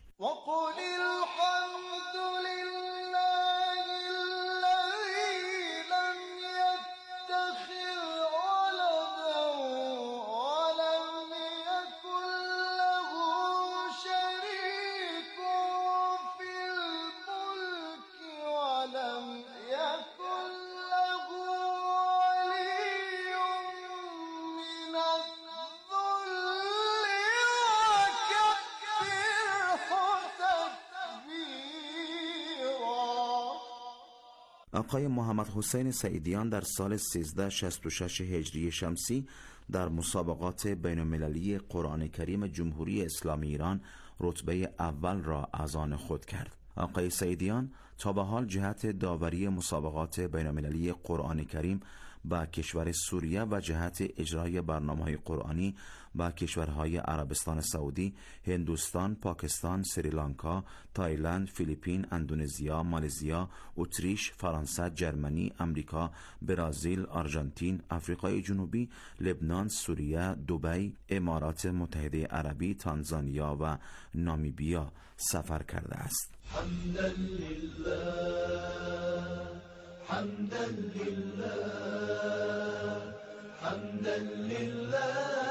آقای محمد حسین سعیدیان در سال 1366 هجری شمسی در مسابقات بین المللی قرآن کریم جمهوری اسلامی ایران رتبه اول را از آن خود کرد. آقای سعیدیان تا به حال جهت داوری مسابقات بین المللی قرآن کریم با کشور سوریه و جهت اجرای برنامه‌های قرآنی با کشورهای عربستان سعودی، هندوستان، پاکستان، سریلانکا، تایلند، فیلیپین، اندونزیا، مالزیا، اتریش، فرانسه، جرمنی، امریکا، برزیل، آرژانتین، آفریقای جنوبی، لبنان، سوریه، دبی، امارات متحده عربی، تانزانیا و نامیبیا سفر کرده است. حمدا لله حمدا لله حمدا لله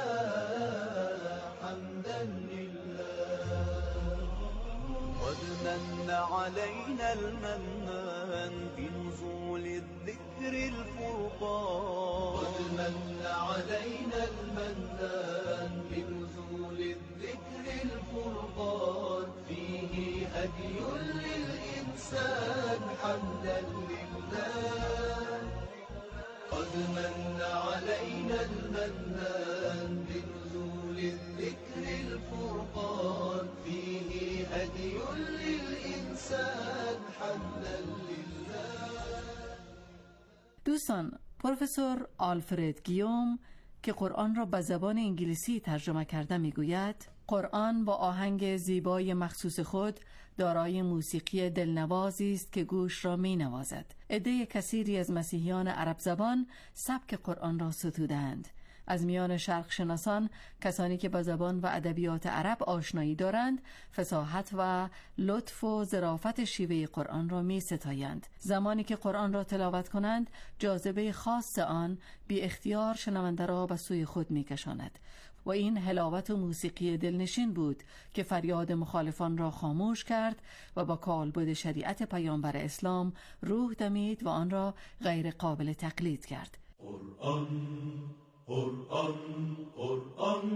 حمدا لله قد من علينا المنان بنزول الذكر الفرقان قد من علينا المنان بنزول الذكر الفرقان فيه هدي للإنسان حمدا لله قد من علينا المنان بنزول الذكر الفرقان فيه هدي للإنسان حمدا لله. دوستان، پروفسور آلفرد گیوم که قرآن را به زبان انگلیسی ترجمه کرده میگوید قرآن با آهنگ زیبای مخصوص خود دارای موسیقی دلنوازی است که گوش را می‌نوازد. عده کثیری از مسیحیان عرب زبان سبک قرآن را ستودند. از میان شرق شناسان کسانی که با زبان و ادبیات عرب آشنایی دارند فصاحت و لطف و ظرافت شیوه قرآن را می ستایند. زمانی که قرآن را تلاوت کنند جاذبه خاص آن بی اختیار شنونده را به سوی خود می کشاند و این حلاوت و موسیقی دلنشین بود که فریاد مخالفان را خاموش کرد و با کالبد شریعت پیامبر اسلام روح دمید و آن را غیر قابل تقلید کرد. قرآن قرآن قرآن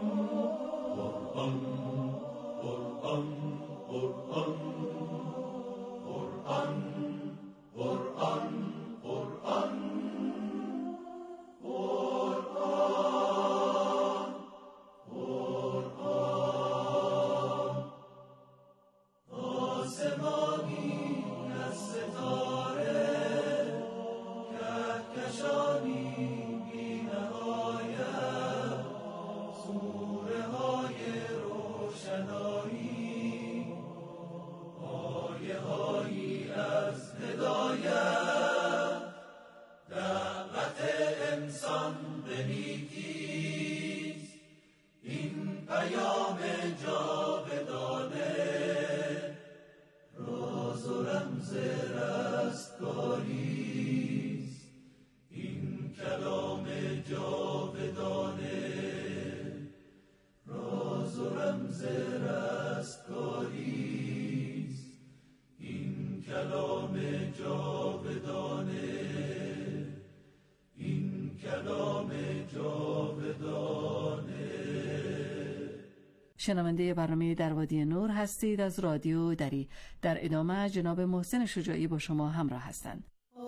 قرآن قرآن قرآن قرآن قرآن قرآن قرآن آسمانی از ستاره کهکشانی آیه هایی از هدایت شنونده برنامه در وادی نور هستید از رادیو دری. در ادامه جناب محسن شجاعی با شما همراه هستند.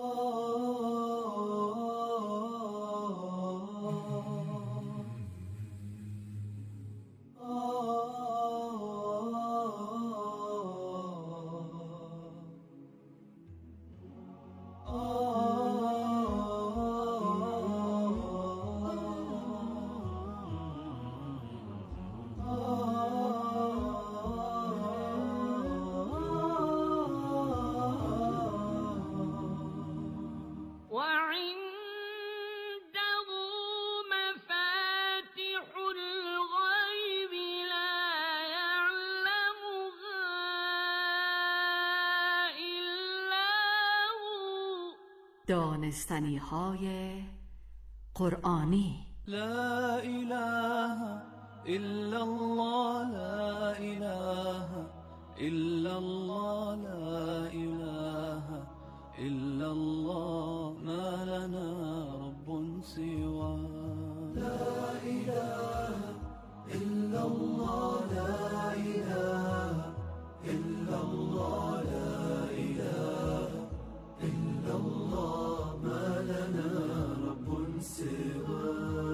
دانستنی های قرآنی. لا اله الا الله، لا اله الا الله، لا اله الا الله، ما لنا رب سواه. لا اله الا الله، لا اله الا الله، لا اله الا الله، ما لنا رب سواه.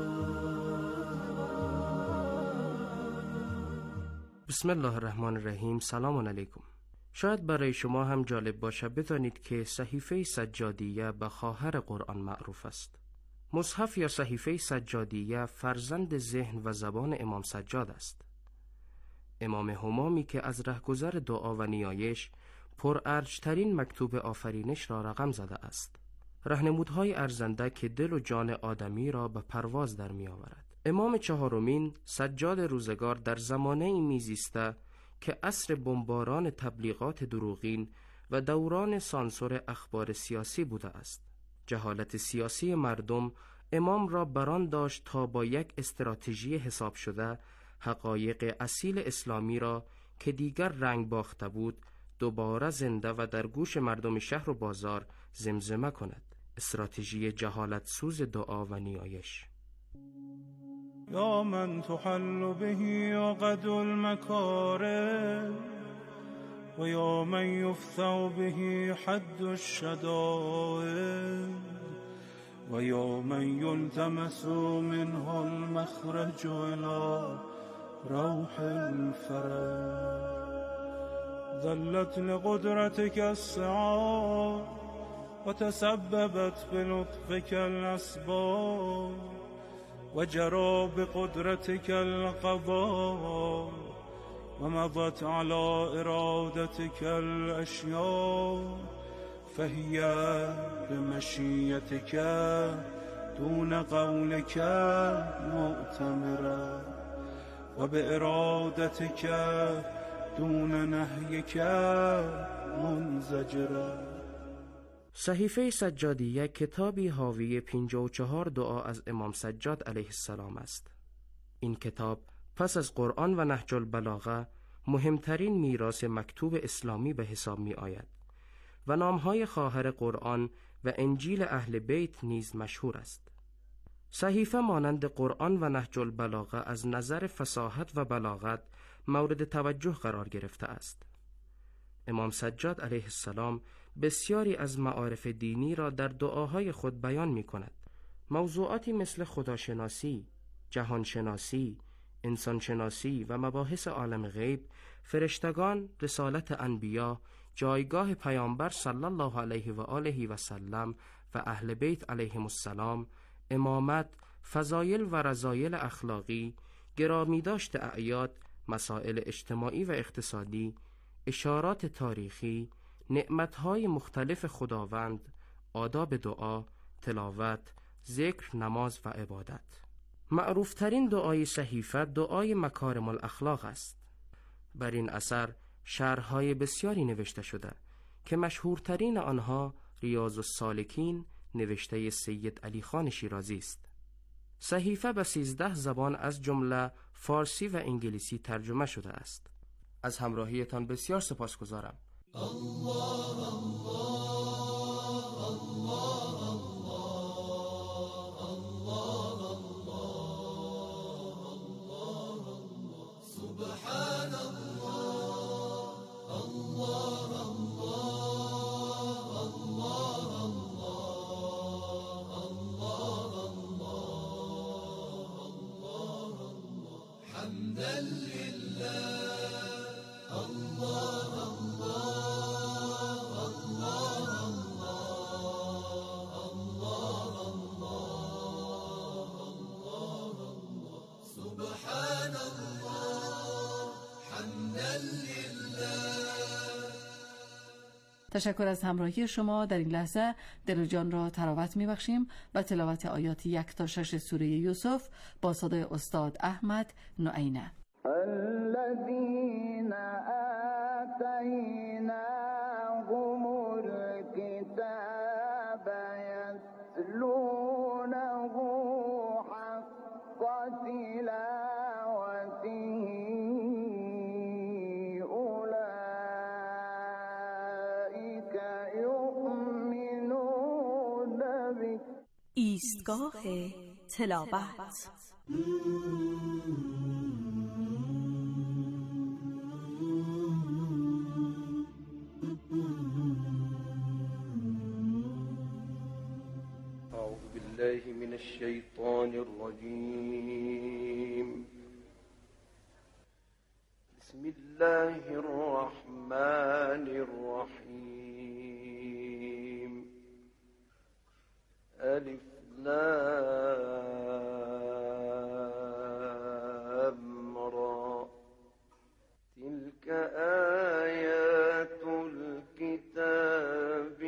بسم الله الرحمن الرحیم. سلام علیکم. شاید برای شما هم جالب باشه بدانید که صحیفه سجادیه به خواهر قرآن معروف است. مصحف یا صحیفه سجادیه فرزند ذهن و زبان امام سجاد است. امام همامی که از رهگذر دعا و نیایش پرارجترین مکتوب آفرینش را رقم زده است. راهنمودهای ارزنده که دل و جان آدمی را به پرواز در می آورد. امام چهارمین سجاد روزگار در زمانه میزیسته که عصر بمباران تبلیغات دروغین و دوران سانسور اخبار سیاسی بوده است. جهالت سیاسی مردم امام را بران داشت تا با یک استراتژی حساب شده حقایق اصیل اسلامی را که دیگر رنگ باخته بود دوباره زنده و در گوش مردم شهر و بازار زمزمه کند. استراتژی جهالت سوز دعا و نیایش. یا من تحل به عقد المکاره و یا من یفتح به حد الشدائد و یا من یلتمس منه المخرج الى روح الفرج. ذلت لقدرتك السعار و تسببت بلطفك الاسباب و جرى بقدرتك القضاء و مضت على ارادتك الاشیاء فهي بمشیتك دون قولك مؤتمرة و بارادتك دون نهیک منزجره. صحیفه سجادیه کتابی حاوی 54 دعا از امام سجاد علیه السلام است. این کتاب پس از قرآن و نهج البلاغه مهمترین میراث مکتوب اسلامی به حساب می آید و نامهای خواهر قرآن و انجیل اهل بیت نیز مشهور است. صحیفه مانند قرآن و نهج البلاغه از نظر فصاحت و بلاغت مورد توجه قرار گرفته است. امام سجاد علیه السلام بسیاری از معارف دینی را در دعاهای خود بیان می کند. موضوعاتی مثل خداشناسی، جهانشناسی، انسانشناسی و مباحث عالم غیب، فرشتگان، رسالت انبیا، جایگاه پیامبر صلی الله علیه و آله و سلم و اهل بیت علیهم السلام، امامت، فضایل و رذایل اخلاقی، گرامی داشت اعیاد، مسائل اجتماعی و اقتصادی، اشارات تاریخی، نعمتهای مختلف خداوند، آداب دعا، تلاوت، ذکر، نماز و عبادت. معروفترین دعای صحیفه دعای مکارم الاخلاق است. بر این اثر شرحهای بسیاری نوشته شده که مشهورترین آنها ریاض السالکین نوشته سید علی خان شیرازی است. صحیفه به 13 زبان از جمله فارسی و انگلیسی ترجمه شده است. از همراهیتان بسیار سپاسگزارم. الله الله الله الله الله الله سبحان تشکر از همراهی شما. در این لحظه دل و جان را تراوت می‌بخشیم و تلاوت آیات 1 تا 6 سوره یوسف با صدای استاد احمد نعینه. الذين آتيناهم الكتاب يتلونه حق تلاوته أولئك يؤمنون به. ایستگاه تلاوت. أعوذ بالله من الشيطان الرجيم. بسم الله الرحمن الرحيم. ألف لام را تلك آيات الكتاب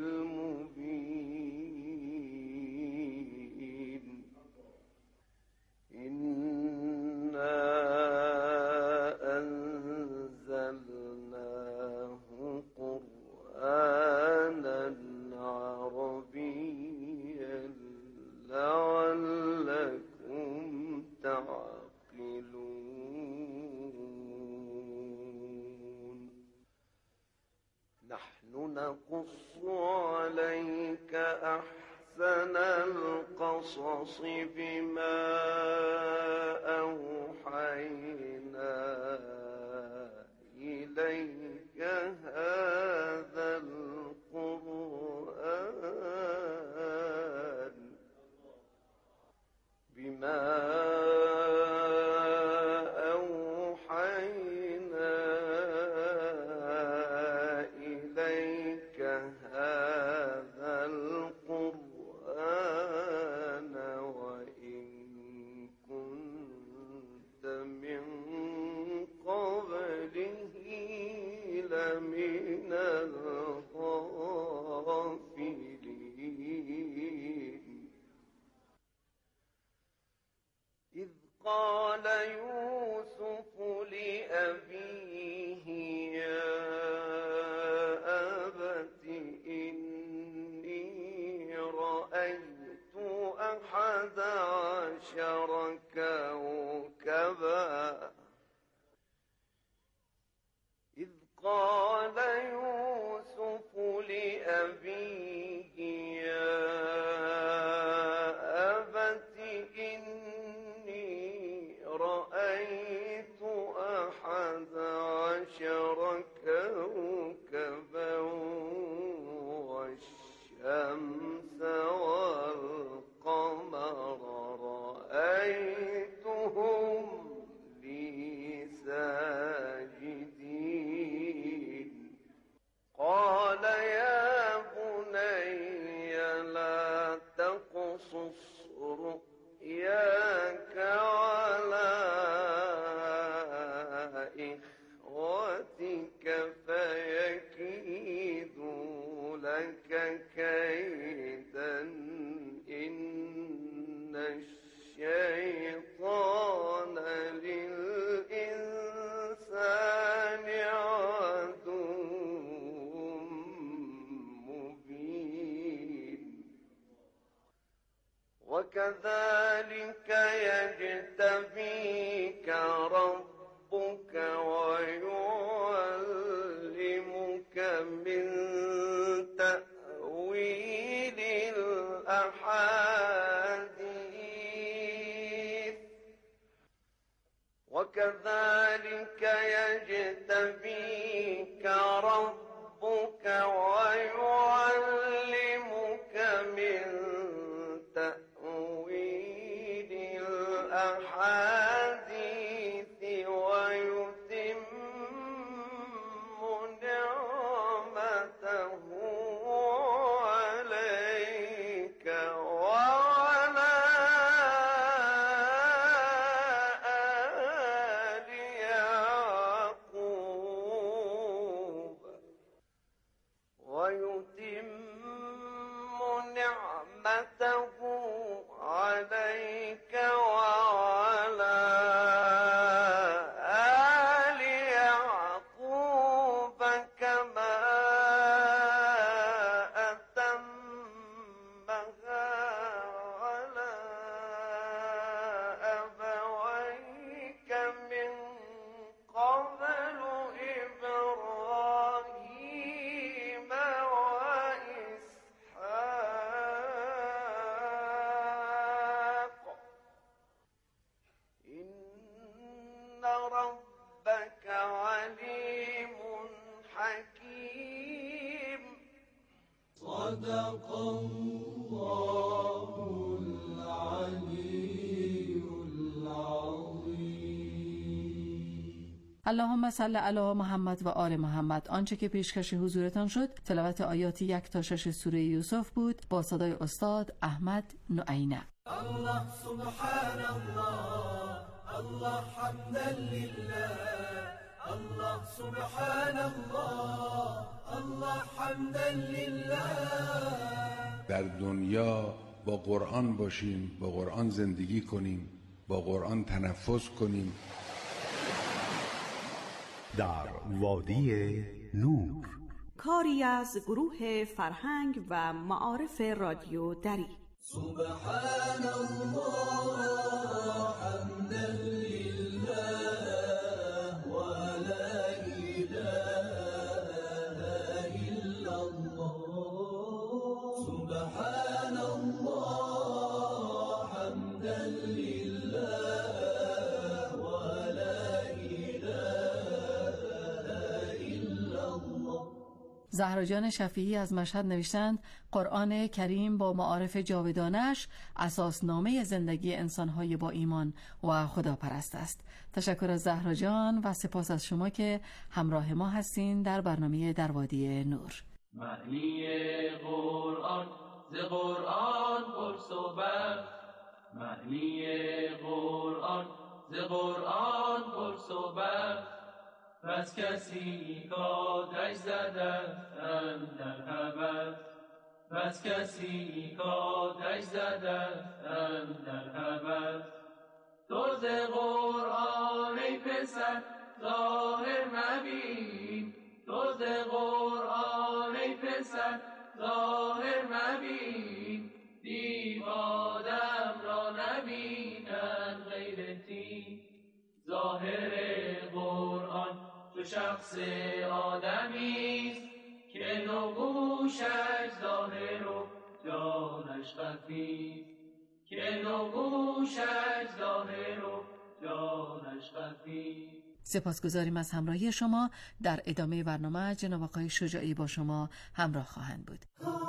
المبين. إنا أنزلناه قرآنا عربيا لعلكم تعقلون. نحن نقص عليك أحسن القصص بما أوحينا إليك هذا القرآن بما أوحينا إليك هذا القرآن وإن كنت من قبله لمن الغافلين. إذ قال يوسف لأبيه يا أبت إني رأيت 11 كوكبا. إذ قال يوسف لأبيه يا أبت إني رأيت 11 كوكبا والشمس والقمر رأيتهم لي ساجدين. قال يا بني لا تقصص رؤياك على إخوتك فيكيدوا لك كيدا إن الشيطان للإنسان عدو مبين. وكذلك يجتبيك ربك ويعلمك من تأويل الأحاديث. وكذلك يجتبيك ربك ويعلمك من تأويل الأحاديث ويتم نعمته عليك وعلى آل نعمته عليك وعلى آل يعقوب كما أتمها على أبويك من قبل إبراهيم وإسحاق إن ربك عليم حكيم. صدق الله العلي العظيم. اللهم صل علی محمد و آل محمد. آنچه که پیشکش حضورتان شد تلاوت آیات 1 تا 6 سوره یوسف بود با صدای استاد احمد نعینه. الله سبحان الله، الله حمدا لله، الله سبحان الله، الله حمدا لله. در دنیا با قرآن باشیم، با قرآن زندگی کنیم، با قرآن تنفس کنیم. در وادی نور، کاری از گروه فرهنگ و معارف رادیو دری. سبحان الله حمدا لله و لا اله الا الله. سبحان الله حمدا لله و لا اله الا الله. زهرا جان شفیعی از مشهد نوشتند قرآن کریم با معارف جاودانش اساسنامه زندگی انسان‌های با ایمان و خداپرست است. تشکر از زهرا جان و سپاس از شما که همراه ما هستین در برنامه در وادی نور. معنی قرآن ز قرآن پرس و بخش، معنی قرآن ز قرآن پرس و بخش. بس کسی کاتش زدند اندر هوس، بس کسی کاتش زدند اندر هوس. تو ز قرآن ای پسر ظاهر مبین، تو ز قرآن ای پسر ظاهر مبین. دیو آدم را نبینند غیر تین، ظاهر قرآن چو شخص آدمیست که نگوشش ظاهر و جانش خفی، که نگوشش ظاهر و جانش خفی. سپاسگزاریم از همراهی شما. در ادامه برنامه جناب آقای شجاعی با شما همراه خواهند بود.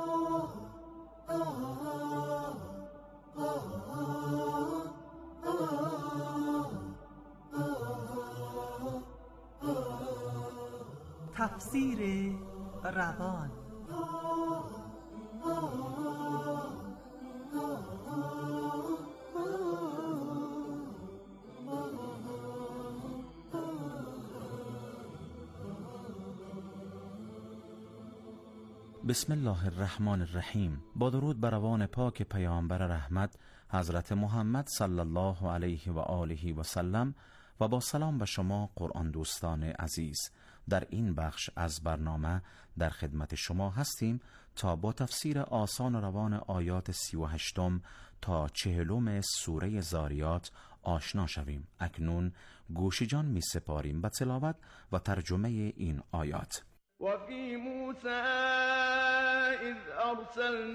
تفسیر روان. بسم الله الرحمن الرحیم. با درود بر روان پاک پیامبر رحمت حضرت محمد صلی الله علیه و آله و سلم و با سلام به شما قرآن دوستان عزیز. در این بخش از برنامه در خدمت شما هستیم تا با تفسیر آسان و روان آیات 38 تا 40 سوره زاریات آشنا شویم. اکنون گوش جان می سپاریم به تلاوت و ترجمه این آیات. و فی موسی اذ ارسلنا